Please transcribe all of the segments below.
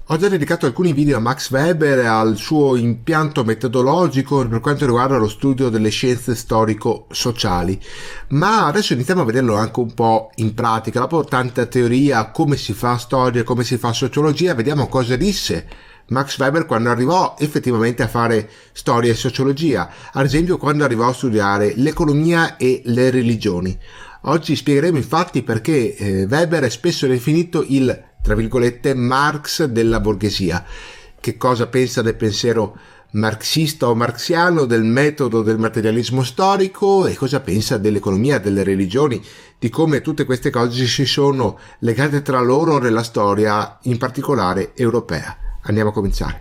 Ho già dedicato alcuni video a Max Weber e al suo impianto metodologico per quanto riguarda lo studio delle scienze storico-sociali, ma adesso iniziamo a vederlo anche un po' in pratica. Dopo tanta teoria, come si fa storia, come si fa sociologia, vediamo cosa disse Max Weber quando arrivò effettivamente a fare storia e sociologia, ad esempio quando arrivò a studiare l'economia e le religioni. Oggi spiegheremo infatti perché Weber è spesso definito il, tra virgolette, Marx della borghesia. Che cosa pensa del pensiero marxista o marxiano, del metodo del materialismo storico, e cosa pensa dell'economia, delle religioni, di come tutte queste cose si sono legate tra loro nella storia, in particolare europea. Andiamo a cominciare.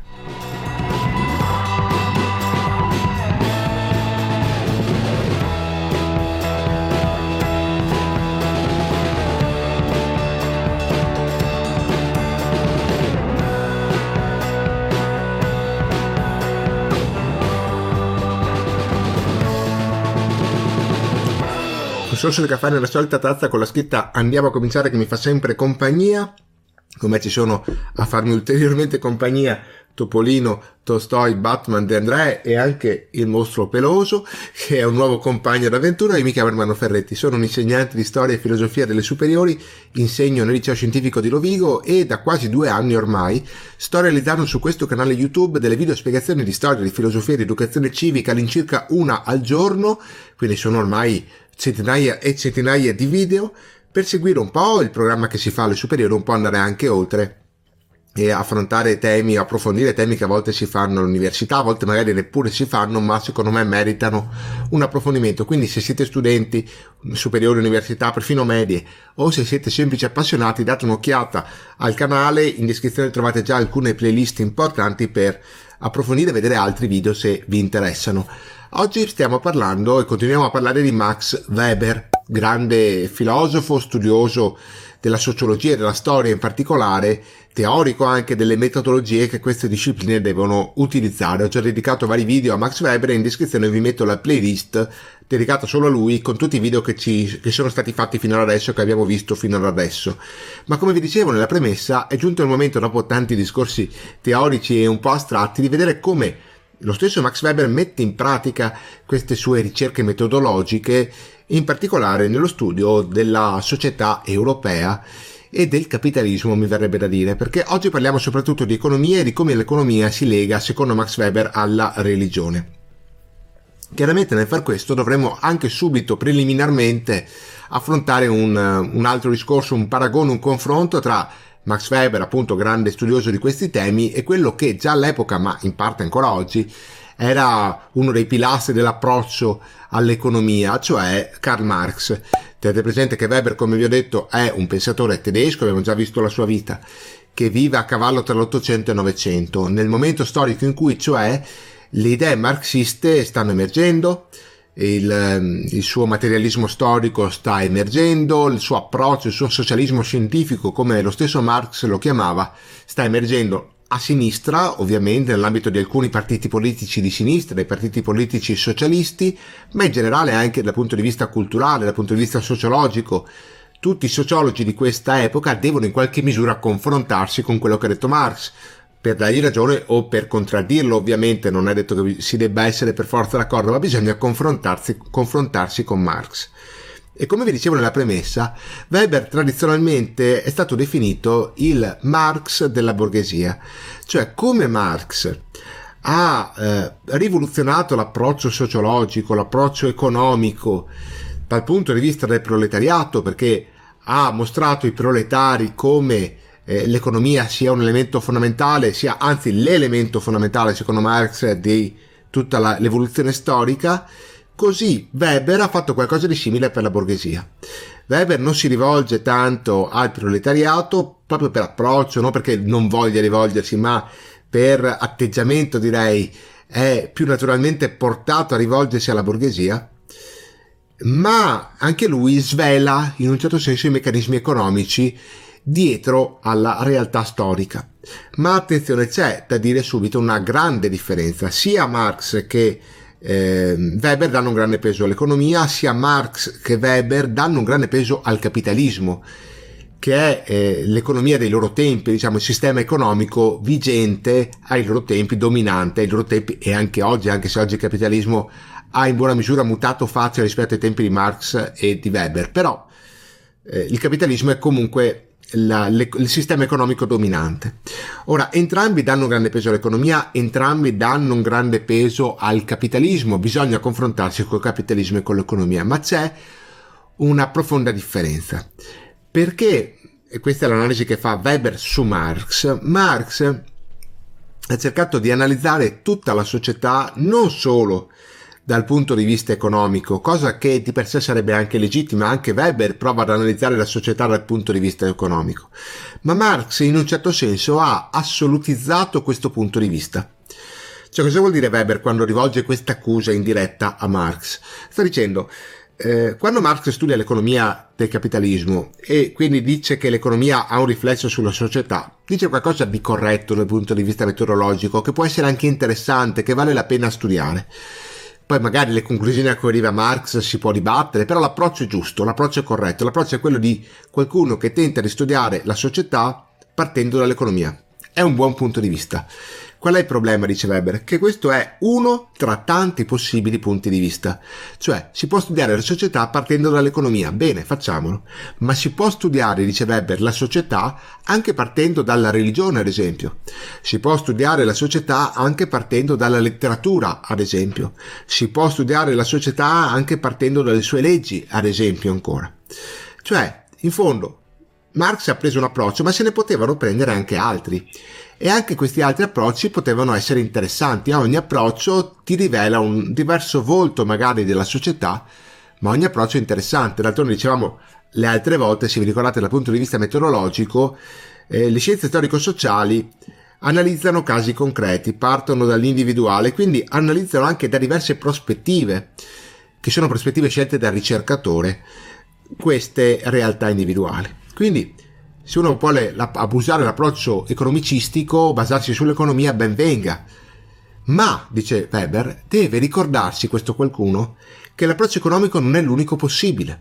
Un sorso di caffè nella solita tazza con la scritta "Andiamo a cominciare", che mi fa sempre compagnia. Come ci sono a farmi ulteriormente compagnia Topolino, Tolstoi, Batman, De André e anche il mostro peloso, che è un nuovo compagno d'avventura. Io mi chiamo Ermanno Ferretti, sono un insegnante di storia e filosofia delle superiori, insegno nel liceo scientifico di Rovigo e da quasi 2 anni ormai sto realizzando su questo canale YouTube delle video spiegazioni di storia, di filosofia e di educazione civica, all'incirca una al giorno, quindi sono ormai centinaia e centinaia di video, per seguire un po' il programma che si fa alle superiori, un po' andare anche oltre e affrontare temi, approfondire temi che a volte si fanno all'università, a volte magari neppure si fanno, ma secondo me meritano un approfondimento. Quindi se siete studenti, superiori, università, perfino medie, o se siete semplici appassionati, date un'occhiata al canale, in descrizione trovate già alcune playlist importanti per approfondire e vedere altri video se vi interessano. Oggi stiamo parlando e continuiamo a parlare di Max Weber, grande filosofo, studioso della sociologia e della storia in particolare, teorico anche delle metodologie che queste discipline devono utilizzare. Ho già dedicato vari video a Max Weber e in descrizione vi metto la playlist dedicata solo a lui con tutti i video che sono stati fatti fino ad adesso, che abbiamo visto fino ad adesso. Ma come vi dicevo nella premessa, è giunto il momento, dopo tanti discorsi teorici e un po' astratti, di vedere come lo stesso Max Weber mette in pratica queste sue ricerche metodologiche, in particolare nello studio della società europea e del capitalismo, mi verrebbe da dire, perché oggi parliamo soprattutto di economia e di come l'economia si lega, secondo Max Weber, alla religione. Chiaramente nel far questo dovremmo anche subito, preliminarmente, affrontare un altro discorso, un paragone, un confronto tra Max Weber, appunto grande studioso di questi temi, e quello che già all'epoca, ma in parte ancora oggi, era uno dei pilastri dell'approccio all'economia, cioè Karl Marx. Tenete presente che Weber, come vi ho detto, è un pensatore tedesco, abbiamo già visto la sua vita, che vive a cavallo tra l'Ottocento e il Novecento, nel momento storico in cui, cioè, le idee marxiste stanno emergendo, il suo materialismo storico sta emergendo, il suo approccio, il suo socialismo scientifico, come lo stesso Marx lo chiamava, sta emergendo a sinistra, ovviamente nell'ambito di alcuni partiti politici di sinistra, dei partiti politici socialisti, ma in generale anche dal punto di vista culturale, dal punto di vista sociologico. Tutti i sociologi di questa epoca devono in qualche misura confrontarsi con quello che ha detto Marx, per dargli ragione o per contraddirlo. Ovviamente non è detto che si debba essere per forza d'accordo, ma bisogna confrontarsi con Marx. E come vi dicevo nella premessa, Weber tradizionalmente è stato definito il Marx della borghesia, cioè come Marx ha rivoluzionato l'approccio sociologico, l'approccio economico dal punto di vista del proletariato, perché ha mostrato i proletari come l'economia sia un elemento fondamentale, sia anzi l'elemento fondamentale secondo Marx di tutta l'evoluzione storica. Così Weber ha fatto qualcosa di simile per la borghesia. Weber non si rivolge tanto al proletariato proprio per approccio, non perché non voglia rivolgersi, ma per atteggiamento, direi, è più naturalmente portato a rivolgersi alla borghesia, ma anche lui svela in un certo senso i meccanismi economici dietro alla realtà storica. Ma attenzione, c'è da dire subito una grande differenza. Sia Marx che Weber danno un grande peso all'economia, sia Marx che Weber danno un grande peso al capitalismo, che è l'economia dei loro tempi, diciamo il sistema economico vigente ai loro tempi, dominante ai loro tempi, e anche oggi, anche se oggi il capitalismo ha in buona misura mutato faccia rispetto ai tempi di Marx e di Weber, però il capitalismo è comunque il sistema economico dominante. Ora, entrambi danno un grande peso all'economia, entrambi danno un grande peso al capitalismo, bisogna confrontarsi col capitalismo e con l'economia, ma c'è una profonda differenza, perché, e questa è l'analisi che fa Weber su Marx, Marx ha cercato di analizzare tutta la società non solo dal punto di vista economico, cosa che di per sé sarebbe anche legittima, anche Weber prova ad analizzare la società dal punto di vista economico, ma Marx in un certo senso ha assolutizzato questo punto di vista. Cioè, cosa vuol dire Weber quando rivolge questa accusa in diretta a Marx? Sta dicendo, quando Marx studia l'economia del capitalismo e quindi dice che l'economia ha un riflesso sulla società, dice qualcosa di corretto dal punto di vista metodologico, che può essere anche interessante, che vale la pena studiare. Poi magari le conclusioni a cui arriva Marx si può dibattere, però l'approccio è giusto, l'approccio è corretto, l'approccio è quello di qualcuno che tenta di studiare la società partendo dall'economia. È un buon punto di vista. Qual è il problema, dice Weber? Che questo è uno tra tanti possibili punti di vista. Cioè, si può studiare la società partendo dall'economia. Bene, facciamolo. Ma si può studiare, dice Weber, la società anche partendo dalla religione, ad esempio. Si può studiare la società anche partendo dalla letteratura, ad esempio. Si può studiare la società anche partendo dalle sue leggi, ad esempio, ancora. Cioè, in fondo, Marx ha preso un approccio, ma se ne potevano prendere anche altri. E anche questi altri approcci potevano essere interessanti. Ogni approccio ti rivela un diverso volto magari della società, ma ogni approccio è interessante. D'altronde dicevamo le altre volte, se vi ricordate dal punto di vista metodologico, le scienze storico-sociali analizzano casi concreti, partono dall'individuale, quindi analizzano anche da diverse prospettive, che sono prospettive scelte dal ricercatore, queste realtà individuali. Quindi se uno vuole abusare dell'approccio economicistico, basarsi sull'economia, ben venga. Ma, dice Weber, deve ricordarsi questo qualcuno che l'approccio economico non è l'unico possibile,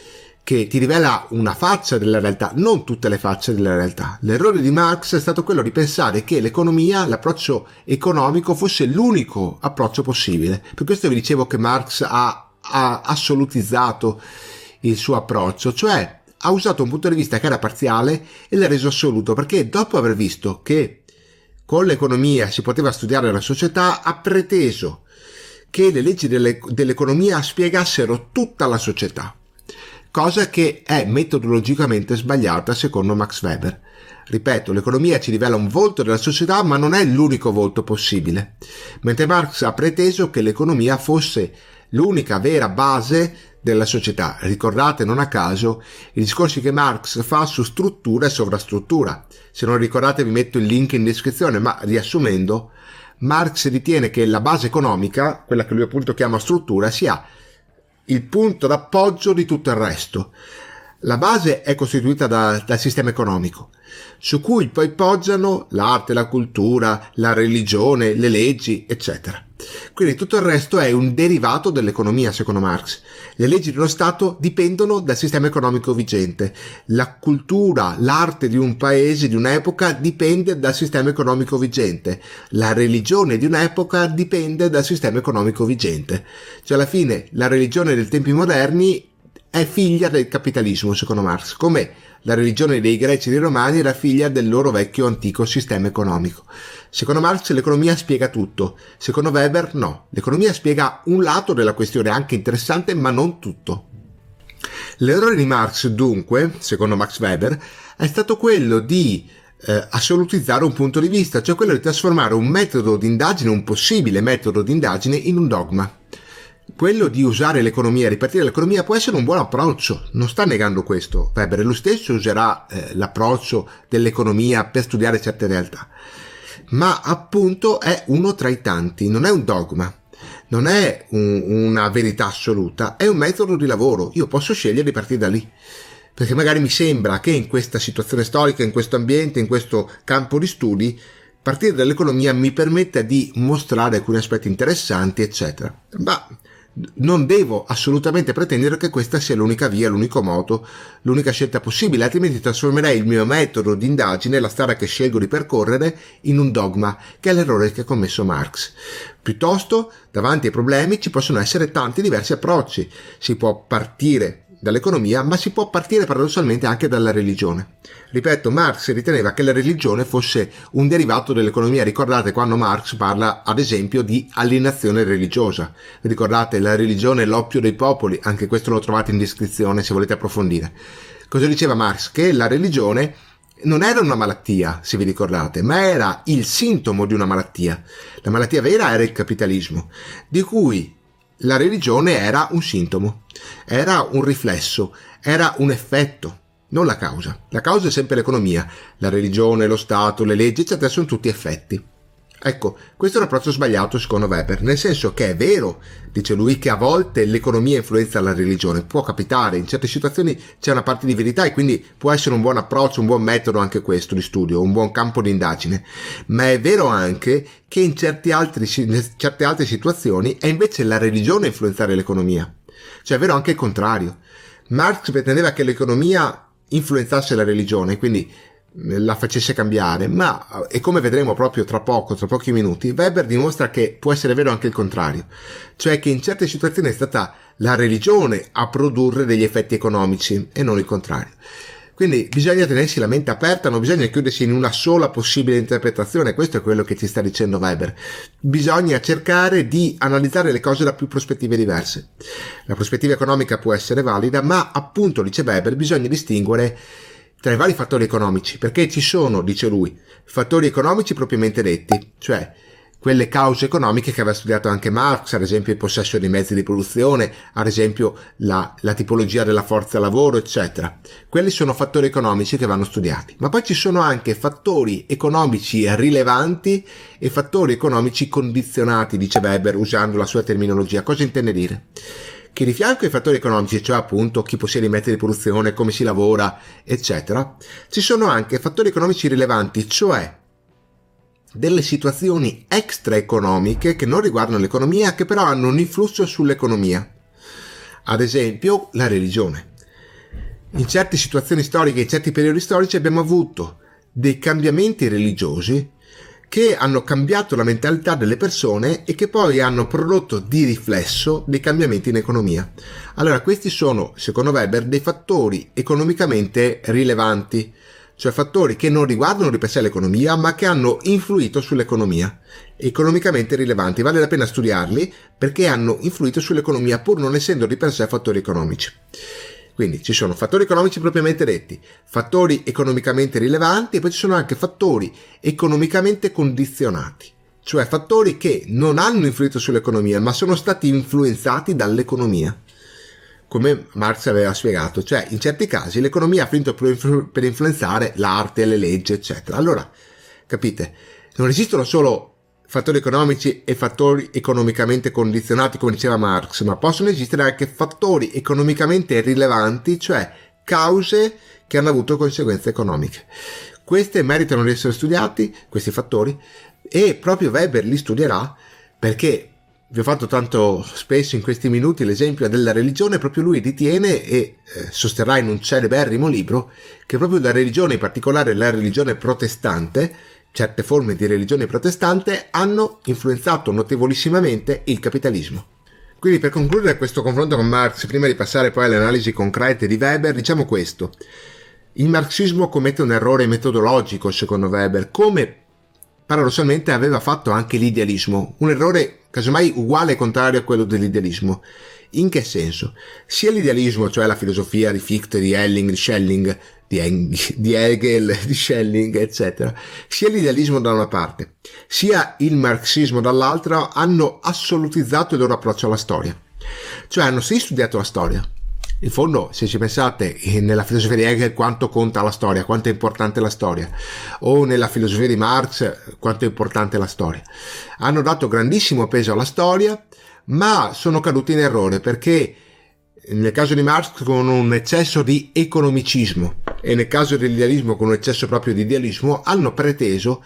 che ti rivela una faccia della realtà, non tutte le facce della realtà. L'errore di Marx è stato quello di pensare che l'economia, l'approccio economico, fosse l'unico approccio possibile. Per questo vi dicevo che Marx ha assolutizzato il suo approccio, cioè ha usato un punto di vista che era parziale e l'ha reso assoluto, perché dopo aver visto che con l'economia si poteva studiare la società, ha preteso che le leggi dell'economia spiegassero tutta la società, cosa che è metodologicamente sbagliata secondo Max Weber. Ripeto, l'economia ci rivela un volto della società, ma non è l'unico volto possibile, mentre Marx ha preteso che l'economia fosse l'unica vera base della società. Ricordate non a caso i discorsi che Marx fa su struttura e sovrastruttura. Se non ricordate vi metto il link in descrizione, ma riassumendo, Marx ritiene che la base economica, quella che lui appunto chiama struttura, sia il punto d'appoggio di tutto il resto. La base è costituita dal sistema economico, su cui poi poggiano l'arte, la cultura, la religione, le leggi, eccetera. Quindi tutto il resto è un derivato dell'economia, secondo Marx. Le leggi dello Stato dipendono dal sistema economico vigente. La cultura, l'arte di un paese, di un'epoca, dipende dal sistema economico vigente. La religione di un'epoca dipende dal sistema economico vigente. Cioè, alla fine, la religione dei tempi moderni è figlia del capitalismo, secondo Marx, come la religione dei greci e dei romani era figlia del loro vecchio antico sistema economico. Secondo Marx l'economia spiega tutto, secondo Weber no. L'economia spiega un lato della questione anche interessante, ma non tutto. L'errore di Marx, dunque, secondo Max Weber, è stato quello di assolutizzare un punto di vista, cioè quello di trasformare un metodo di indagine, un possibile metodo di indagine, in un dogma. Quello di usare l'economia, ripartire l'economia può essere un buon approccio, non sta negando questo. Weber lo stesso userà l'approccio dell'economia per studiare certe realtà, ma appunto è uno tra i tanti, non è un dogma, non è una verità assoluta, è un metodo di lavoro. Io posso scegliere di partire da lì, perché magari mi sembra che in questa situazione storica, in questo ambiente, in questo campo di studi, partire dall'economia mi permetta di mostrare alcuni aspetti interessanti, eccetera. Ma non devo assolutamente pretendere che questa sia l'unica via, l'unico modo, l'unica scelta possibile, altrimenti trasformerei il mio metodo di indagine, la strada che scelgo di percorrere, in un dogma, che è l'errore che ha commesso Marx. Piuttosto, davanti ai problemi ci possono essere tanti diversi approcci. Si può partire dall'economia, ma si può partire paradossalmente anche dalla religione. Ripeto, Marx riteneva che la religione fosse un derivato dell'economia. Ricordate quando Marx parla, ad esempio, di alienazione religiosa. Ricordate, la religione è l'oppio dei popoli, anche questo lo trovate in descrizione se volete approfondire. Cosa diceva Marx? Che la religione non era una malattia, se vi ricordate, ma era il sintomo di una malattia. La malattia vera era il capitalismo, di cui la religione era un sintomo, era un riflesso, era un effetto, non la causa. La causa è sempre l'economia, la religione, lo Stato, le leggi, eccetera, sono tutti effetti. Ecco, questo è un approccio sbagliato secondo Weber, nel senso che è vero, dice lui, che a volte l'economia influenza la religione, può capitare, in certe situazioni c'è una parte di verità e quindi può essere un buon approccio, un buon metodo anche questo di studio, un buon campo di indagine, ma è vero anche che in certe altre situazioni è invece la religione a influenzare l'economia, cioè è vero anche il contrario. Marx pretendeva che l'economia influenzasse la religione, quindi la facesse cambiare, ma, e come vedremo proprio tra pochi minuti, Weber dimostra che può essere vero anche il contrario, cioè che in certe situazioni è stata la religione a produrre degli effetti economici e non il contrario. Quindi bisogna tenersi la mente aperta, non bisogna chiudersi in una sola possibile interpretazione, questo è quello che ci sta dicendo Weber. Bisogna cercare di analizzare le cose da più prospettive diverse. La prospettiva economica può essere valida, ma appunto, dice Weber, bisogna distinguere tra i vari fattori economici, perché ci sono, dice lui, fattori economici propriamente detti, cioè quelle cause economiche che aveva studiato anche Marx, ad esempio il possesso dei mezzi di produzione, ad esempio la tipologia della forza lavoro, eccetera. Quelli sono fattori economici che vanno studiati, ma poi ci sono anche fattori economici rilevanti e fattori economici condizionati, dice Weber, usando la sua terminologia. Cosa intende dire? Che di fianco ai fattori economici, cioè appunto chi possiede i mezzi di produzione, come si lavora, eccetera, ci sono anche fattori economici rilevanti, cioè delle situazioni extraeconomiche che non riguardano l'economia, che però hanno un influsso sull'economia. Ad esempio, la religione. In certe situazioni storiche, in certi periodi storici abbiamo avuto dei cambiamenti religiosi che hanno cambiato la mentalità delle persone e che poi hanno prodotto di riflesso dei cambiamenti in economia. Allora, questi sono, secondo Weber, dei fattori economicamente rilevanti, cioè fattori che non riguardano di per sé l'economia, ma che hanno influito sull'economia, economicamente rilevanti. Vale la pena studiarli perché hanno influito sull'economia, pur non essendo di per sé fattori economici. Quindi ci sono fattori economici propriamente detti, fattori economicamente rilevanti, e poi ci sono anche fattori economicamente condizionati, cioè fattori che non hanno influito sull'economia, ma sono stati influenzati dall'economia, come Marx aveva spiegato, cioè in certi casi l'economia ha finito per influenzare l'arte, le leggi, eccetera. Allora, capite, non esistono solo fattori economici e fattori economicamente condizionati, come diceva Marx, ma possono esistere anche fattori economicamente rilevanti, cioè cause che hanno avuto conseguenze economiche. Queste meritano di essere studiati, questi fattori, e proprio Weber li studierà, perché vi ho fatto tanto spesso in questi minuti l'esempio della religione. Proprio lui ritiene e sosterrà in un celeberrimo libro che proprio la religione, in particolare la religione protestante, certe forme di religione protestante, hanno influenzato notevolissimamente il capitalismo. Quindi, per concludere questo confronto con Marx, prima di passare poi alle analisi concrete di Weber, diciamo questo: il marxismo commette un errore metodologico, secondo Weber, come paradossalmente aveva fatto anche l'idealismo, un errore casomai uguale e contrario a quello dell'idealismo. In che senso? Sia l'idealismo, cioè la filosofia di Fichte, di Helling, di Schelling, di Hegel, di Schelling, eccetera, sia l'idealismo da una parte, sia il marxismo dall'altra, hanno assolutizzato il loro approccio alla storia. Cioè hanno sì studiato la storia. In fondo, se ci pensate, nella filosofia di Hegel quanto conta la storia, quanto è importante la storia, o nella filosofia di Marx quanto è importante la storia. Hanno dato grandissimo peso alla storia, ma sono caduti in errore, perché nel caso di Marx con un eccesso di economicismo e nel caso dell'idealismo con un eccesso proprio di idealismo hanno preteso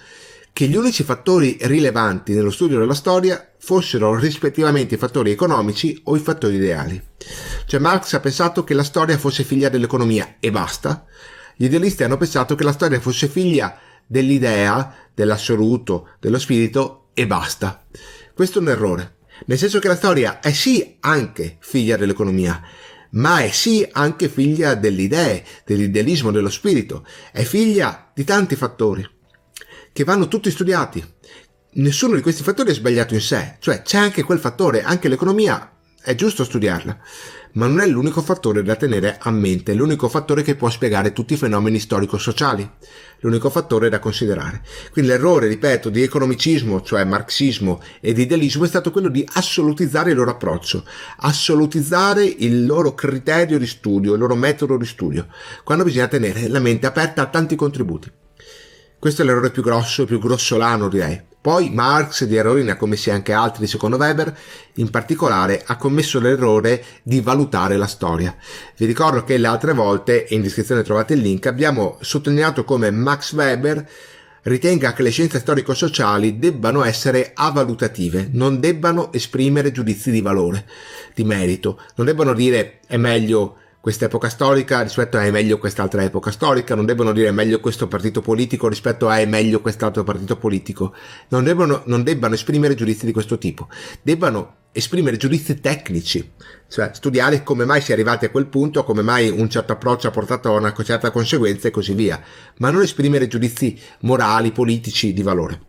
che gli unici fattori rilevanti nello studio della storia fossero rispettivamente i fattori economici o i fattori ideali. Cioè Marx ha pensato che la storia fosse figlia dell'economia e basta. Gli idealisti hanno pensato che la storia fosse figlia dell'idea, dell'assoluto, dello spirito e basta. Questo è un errore, nel senso che la storia è sì anche figlia dell'economia, ma è sì anche figlia delle idee, dell'idealismo, dello spirito, è figlia di tanti fattori che vanno tutti studiati. Nessuno di questi fattori è sbagliato in sé, cioè c'è anche quel fattore, anche l'economia è giusto studiarla, ma non è l'unico fattore da tenere a mente, è l'unico fattore che può spiegare tutti i fenomeni storico-sociali, l'unico fattore da considerare. Quindi l'errore, ripeto, di economicismo, cioè marxismo, e di idealismo è stato quello di assolutizzare il loro approccio, assolutizzare il loro criterio di studio, il loro metodo di studio, quando bisogna tenere la mente aperta a tanti contributi. Questo è l'errore più grosso e più grossolano, direi. Poi Marx di errori ne ha commessi anche altri, secondo Weber. In particolare ha commesso l'errore di valutare la storia. Vi ricordo che le altre volte, e in descrizione trovate il link, abbiamo sottolineato come Max Weber ritenga che le scienze storico-sociali debbano essere avalutative, non debbano esprimere giudizi di valore, di merito, non debbano dire è meglio quest'epoca storica rispetto a è meglio quest'altra epoca storica, non devono dire è meglio questo partito politico rispetto a è meglio quest'altro partito politico, non debbano esprimere giudizi di questo tipo, debbano esprimere giudizi tecnici, cioè studiare come mai si è arrivati a quel punto, come mai un certo approccio ha portato a una certa conseguenza e così via, ma non esprimere giudizi morali, politici di valore.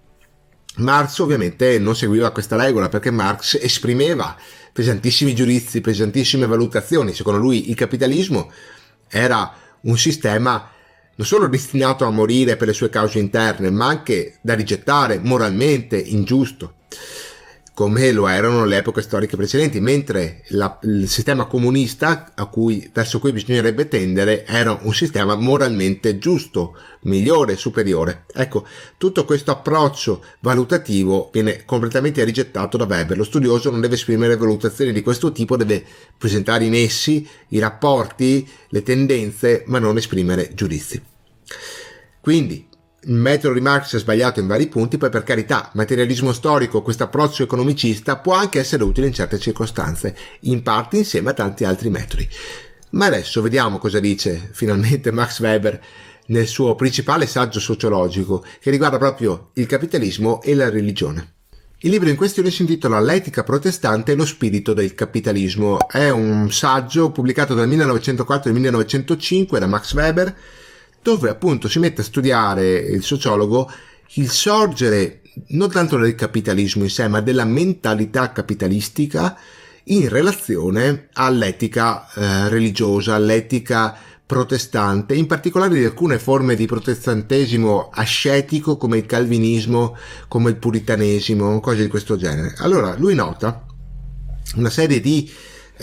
Marx ovviamente non seguiva questa regola, perché Marx esprimeva pesantissimi giudizi, pesantissime valutazioni. Secondo lui il capitalismo era un sistema non solo destinato a morire per le sue cause interne, ma anche da rigettare, moralmente ingiusto, come lo erano le epoche storiche precedenti, mentre il sistema comunista verso cui bisognerebbe tendere era un sistema moralmente giusto, migliore, superiore. Ecco, tutto questo approccio valutativo viene completamente rigettato da Weber. Lo studioso non deve esprimere valutazioni di questo tipo, deve presentare in essi i rapporti, le tendenze, ma non esprimere giudizi. Quindi il metodo di Marx è sbagliato in vari punti, poi per carità, materialismo storico, questo approccio economicista può anche essere utile in certe circostanze, in parte insieme a tanti altri metodi. Ma adesso vediamo cosa dice finalmente Max Weber nel suo principale saggio sociologico, che riguarda proprio il capitalismo e la religione. Il libro in questione si intitola L'etica protestante e lo spirito del capitalismo. È un saggio pubblicato dal 1904 al 1905 da Max Weber, dove appunto si mette a studiare il sociologo il sorgere non tanto del capitalismo in sé, ma della mentalità capitalistica in relazione all'etica religiosa, all'etica protestante, in particolare di alcune forme di protestantesimo ascetico come il calvinismo, come il puritanesimo, cose di questo genere. Allora lui nota una serie di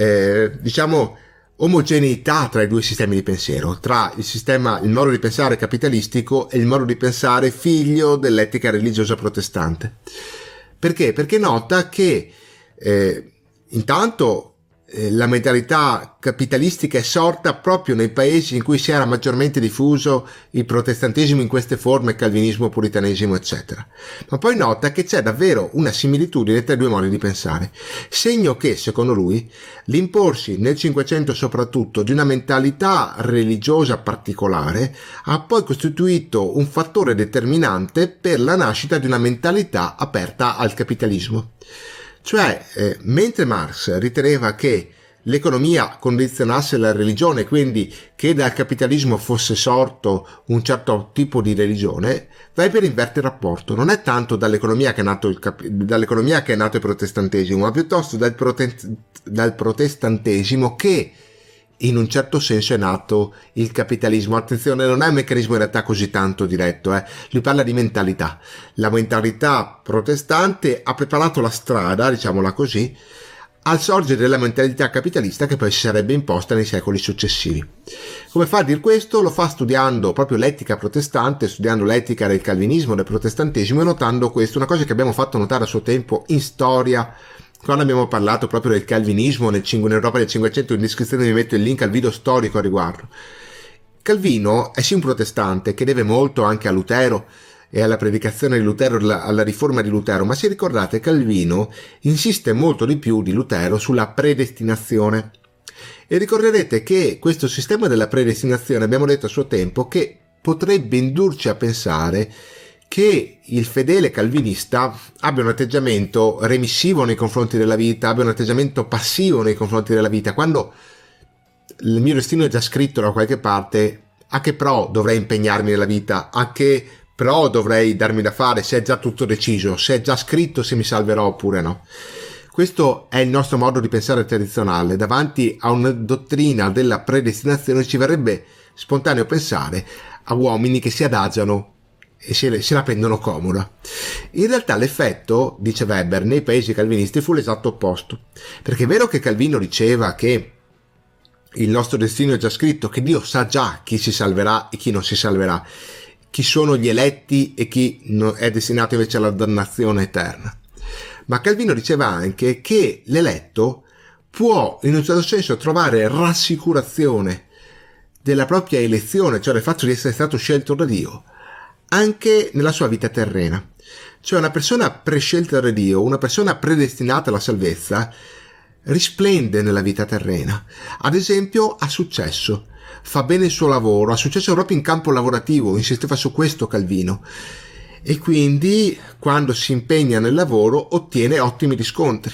omogeneità tra i due sistemi di pensiero, tra il modo di pensare capitalistico e il modo di pensare figlio dell'etica religiosa protestante. Perché? Perché nota che intanto la mentalità capitalistica è sorta proprio nei paesi in cui si era maggiormente diffuso il protestantesimo in queste forme, calvinismo, puritanesimo, eccetera. Ma poi nota che c'è davvero una similitudine tra i due modi di pensare, segno che, secondo lui, l'imporsi nel Cinquecento soprattutto di una mentalità religiosa particolare ha poi costituito un fattore determinante per la nascita di una mentalità aperta al capitalismo. Cioè, mentre Marx riteneva che l'economia condizionasse la religione, quindi che dal capitalismo fosse sorto un certo tipo di religione, Weber inverte il rapporto. Non è tanto dall'economia che è nato il protestantesimo, ma piuttosto dal protestantesimo che in un certo senso è nato il capitalismo. Attenzione, non è un meccanismo in realtà così tanto diretto, lui parla di mentalità. La mentalità protestante ha preparato la strada, diciamola così, al sorgere della mentalità capitalista che poi si sarebbe imposta nei secoli successivi. Come fa a dir questo? Lo fa studiando proprio l'etica protestante, studiando l'etica del calvinismo, del protestantesimo, e notando questo, una cosa che abbiamo fatto notare a suo tempo in storia, quando abbiamo parlato proprio del calvinismo in Europa del Cinquecento. In descrizione vi metto il link al video storico a riguardo. Calvino è sì un protestante che deve molto anche a Lutero, e alla predicazione di Lutero, alla riforma di Lutero, ma se ricordate Calvino insiste molto di più di Lutero sulla predestinazione. E ricorderete che questo sistema della predestinazione, abbiamo detto a suo tempo, che potrebbe indurci a pensare che il fedele calvinista abbia un atteggiamento remissivo nei confronti della vita, abbia un atteggiamento passivo nei confronti della vita, quando il mio destino è già scritto da qualche parte. A che pro dovrei impegnarmi nella vita? A che pro dovrei darmi da fare se è già tutto deciso, se è già scritto se mi salverò oppure no? Questo è il nostro modo di pensare tradizionale. Davanti a una dottrina della predestinazione ci verrebbe spontaneo pensare a uomini che si adagiano e se la prendono comoda. In realtà l'effetto, dice Weber, nei paesi calvinisti fu l'esatto opposto, perché è vero che Calvino diceva che il nostro destino è già scritto, che Dio sa già chi si salverà e chi non si salverà, chi sono gli eletti e chi è destinato invece alla dannazione eterna. Ma Calvino diceva anche che l'eletto può in un certo senso trovare rassicurazione della propria elezione, cioè del fatto di essere stato scelto da Dio, anche nella sua vita terrena. Cioè una persona prescelta da Dio, una persona predestinata alla salvezza, risplende nella vita terrena. Ad esempio ha successo, fa bene il suo lavoro, ha successo proprio in campo lavorativo, insisteva su questo Calvino, e quindi quando si impegna nel lavoro ottiene ottimi riscontri.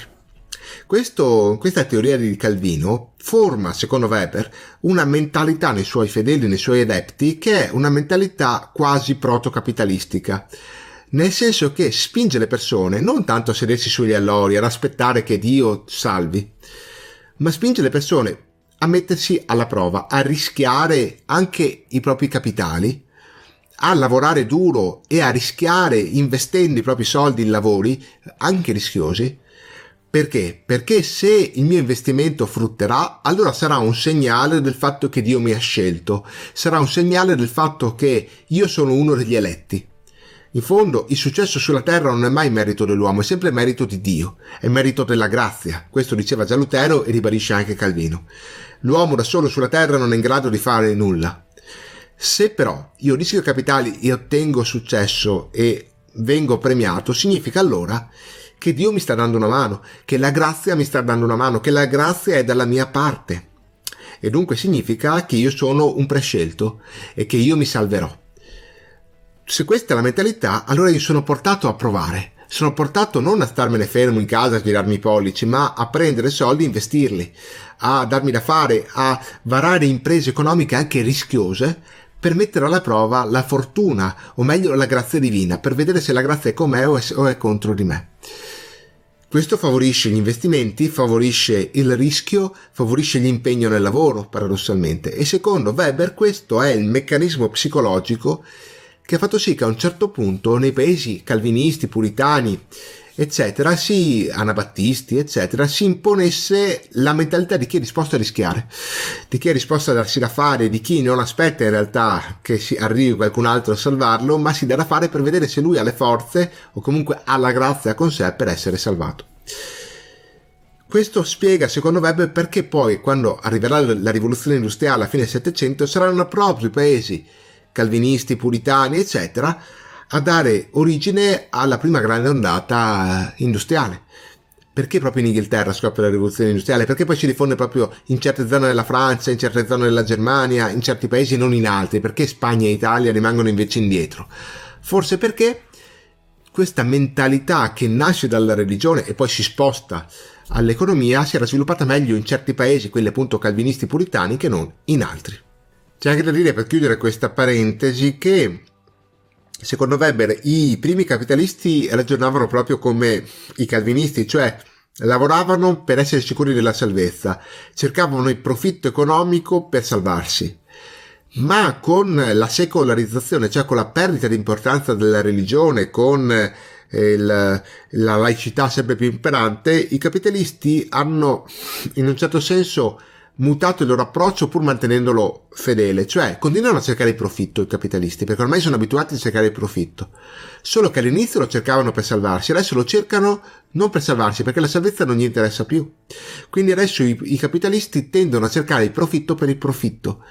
Questa teoria di Calvino forma, secondo Weber, una mentalità nei suoi fedeli, nei suoi adepti, che è una mentalità quasi protocapitalistica, nel senso che spinge le persone non tanto a sedersi sugli allori, ad aspettare che Dio salvi, ma spinge le persone a mettersi alla prova, a rischiare anche i propri capitali, a lavorare duro e a rischiare investendo i propri soldi in lavori anche rischiosi. Perché? Perché se il mio investimento frutterà, allora sarà un segnale del fatto che Dio mi ha scelto, sarà un segnale del fatto che io sono uno degli eletti. In fondo il successo sulla terra non è mai merito dell'uomo, è sempre merito di Dio, è merito della grazia. Questo diceva già Lutero e ribadisce anche Calvino. L'uomo da solo sulla terra non è in grado di fare nulla. Se però io rischio capitali e ottengo successo e vengo premiato, significa allora che Dio mi sta dando una mano, che la grazia mi sta dando una mano, che la grazia è dalla mia parte. E dunque significa che io sono un prescelto e che io mi salverò. Se questa è la mentalità, allora io sono portato a provare. Sono portato non a starmene fermo in casa a girarmi i pollici, ma a prendere soldi e investirli, a darmi da fare, a varare imprese economiche anche rischiose per mettere alla prova la fortuna, o meglio la grazia divina, per vedere se la grazia è con me o è contro di me. Questo favorisce gli investimenti, favorisce il rischio, favorisce l'impegno nel lavoro, paradossalmente. E secondo Weber questo è il meccanismo psicologico che ha fatto sì che a un certo punto nei paesi calvinisti, puritani, eccetera, anabattisti, eccetera, si imponesse la mentalità di chi è disposto a rischiare, di chi è disposto a darsi da fare, di chi non aspetta in realtà che si arrivi qualcun altro a salvarlo, ma si dà da fare per vedere se lui ha le forze o comunque ha la grazia con sé per essere salvato. Questo spiega, secondo Weber, perché poi quando arriverà la rivoluzione industriale alla fine del Settecento saranno proprio i paesi calvinisti, puritani, eccetera, a dare origine alla prima grande ondata industriale. Perché proprio in Inghilterra scoppia la rivoluzione industriale? Perché poi si diffonde proprio in certe zone della Francia, in certe zone della Germania, in certi paesi, non in altri? Perché Spagna e Italia rimangono invece indietro? Forse perché questa mentalità che nasce dalla religione e poi si sposta all'economia si era sviluppata meglio in certi paesi, quelli appunto calvinisti puritani, che non in altri. C'è anche da dire, per chiudere questa parentesi, che secondo Weber i primi capitalisti ragionavano proprio come i calvinisti, cioè lavoravano per essere sicuri della salvezza, cercavano il profitto economico per salvarsi. Ma con la secolarizzazione, cioè con la perdita di importanza della religione, con la laicità sempre più imperante, i capitalisti hanno in un certo senso mutato il loro approccio pur mantenendolo fedele, cioè continuano a cercare il profitto i capitalisti perché ormai sono abituati a cercare il profitto, solo che all'inizio lo cercavano per salvarsi, adesso lo cercano non per salvarsi perché la salvezza non gli interessa più. Quindi adesso i capitalisti tendono a cercare il profitto per il profitto,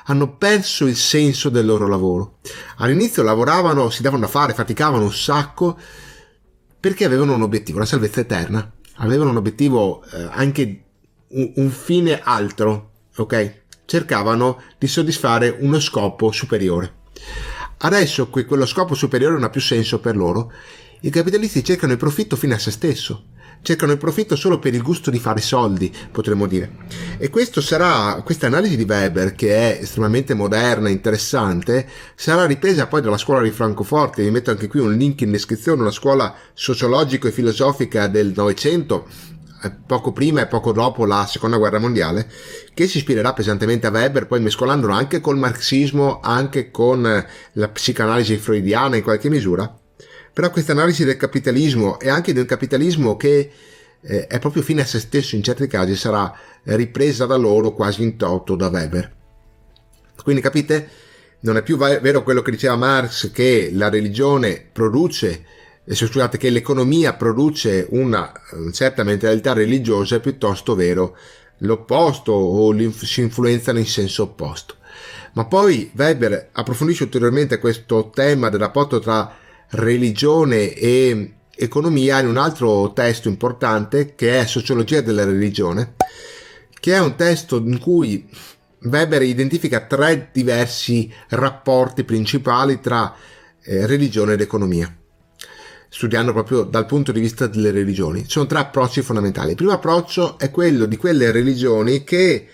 hanno perso il senso del loro lavoro. All'inizio lavoravano, si davano da fare, faticavano un sacco perché avevano un obiettivo, la salvezza eterna. Avevano un obiettivo, anche un fine altro, ok? Cercavano di soddisfare uno scopo superiore. Adesso quello scopo superiore non ha più senso per loro. I capitalisti cercano il profitto fine a se stesso, cercano il profitto solo per il gusto di fare soldi, potremmo dire. E questa analisi di Weber, che è estremamente moderna e interessante, sarà ripresa poi dalla scuola di Francoforte. Vi metto anche qui un link in descrizione, una scuola sociologico e filosofica del Novecento, poco prima e poco dopo la seconda guerra mondiale, che si ispirerà pesantemente a Weber, poi mescolandolo anche col marxismo, anche con la psicanalisi freudiana in qualche misura. Però questa analisi del capitalismo, e anche di un capitalismo che è proprio fine a se stesso in certi casi, sarà ripresa da loro quasi in toto da Weber. Quindi capite, non è più vero quello che diceva Marx, che la religione produce, scusate, che l'economia produce una certa mentalità religiosa, è piuttosto vero l'opposto, o si influenzano in senso opposto. Ma poi Weber approfondisce ulteriormente questo tema del rapporto tra religione e economia in un altro testo importante, che è Sociologia della religione, che è un testo in cui Weber identifica 3 diversi rapporti principali tra religione ed economia, studiando proprio dal punto di vista delle religioni. Sono 3 approcci fondamentali. Il primo approccio è quello di quelle religioni che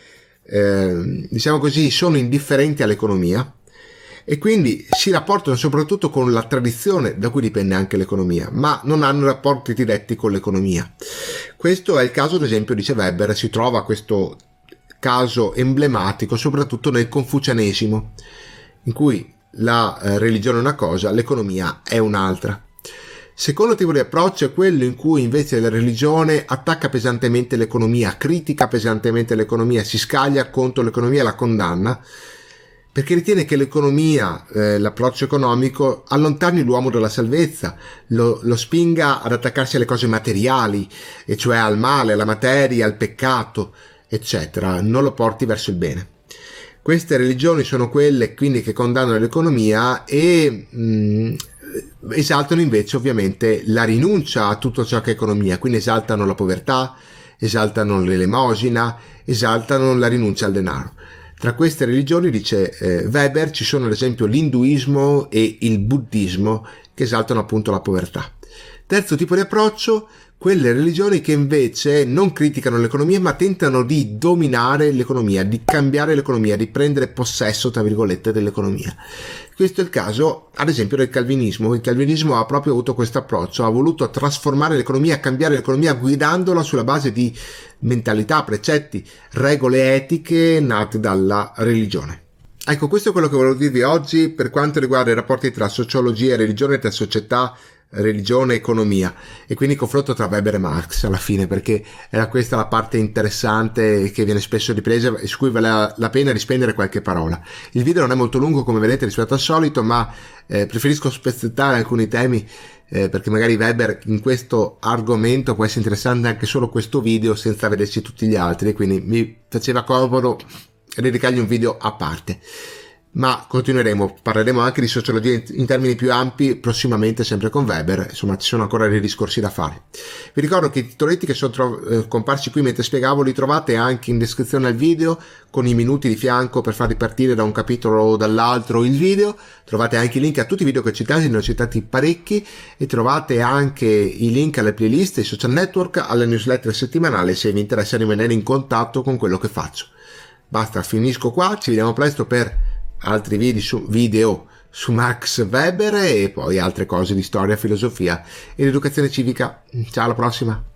diciamo così sono indifferenti all'economia e quindi si rapportano soprattutto con la tradizione da cui dipende anche l'economia, ma non hanno rapporti diretti con l'economia. Questo è il caso, ad esempio, dice Weber, si trova questo caso emblematico soprattutto nel confucianesimo, in cui la religione è una cosa, l'economia è un'altra. Secondo tipo di approccio è quello in cui invece la religione attacca pesantemente l'economia, critica pesantemente l'economia, si scaglia contro l'economia e la condanna, perché ritiene che l'economia, l'approccio economico, allontani l'uomo dalla salvezza, lo spinga ad attaccarsi alle cose materiali, e cioè al male, alla materia, al peccato, eccetera, non lo porti verso il bene. Queste religioni sono quelle quindi che condannano l'economia e esaltano invece ovviamente la rinuncia a tutto ciò che è economia, quindi esaltano la povertà, esaltano l'elemosina, esaltano la rinuncia al denaro. Tra queste religioni, dice Weber, ci sono ad esempio l'induismo e il buddismo, che esaltano appunto la povertà. Terzo tipo di approccio, quelle religioni che invece non criticano l'economia ma tentano di dominare l'economia, di cambiare l'economia, di prendere possesso, tra virgolette, dell'economia. Questo è il caso ad esempio del calvinismo. Il calvinismo ha proprio avuto questo approccio, ha voluto trasformare l'economia, cambiare l'economia guidandola sulla base di mentalità, precetti, regole etiche nate dalla religione. Ecco, questo è quello che volevo dirvi oggi per quanto riguarda i rapporti tra sociologia e religione, tra società, religione e economia, e quindi confronto tra Weber e Marx alla fine, perché era questa la parte interessante che viene spesso ripresa e su cui vale la pena di spendere qualche parola. Il video non è molto lungo come vedete rispetto al solito, ma preferisco spezzettare alcuni temi perché magari Weber in questo argomento può essere interessante anche solo questo video senza vederci tutti gli altri, quindi mi faceva comodo dedicargli un video a parte. Ma continueremo, parleremo anche di sociologia in termini più ampi prossimamente, sempre con Weber. Insomma, ci sono ancora dei discorsi da fare. Vi ricordo che i titoletti che sono comparsi qui mentre spiegavo li trovate anche in descrizione al video, con i minuti di fianco per far ripartire da un capitolo o dall'altro il video. Trovate anche i link a tutti i video che ho citati, ne ho citati parecchi, e trovate anche i link alle playlist, ai social network, alle newsletter settimanali se vi interessa rimanere in contatto con quello che faccio. Basta, finisco qua, ci vediamo presto per altri video su Max Weber e poi altre cose di storia, filosofia ed educazione civica. Ciao, alla prossima!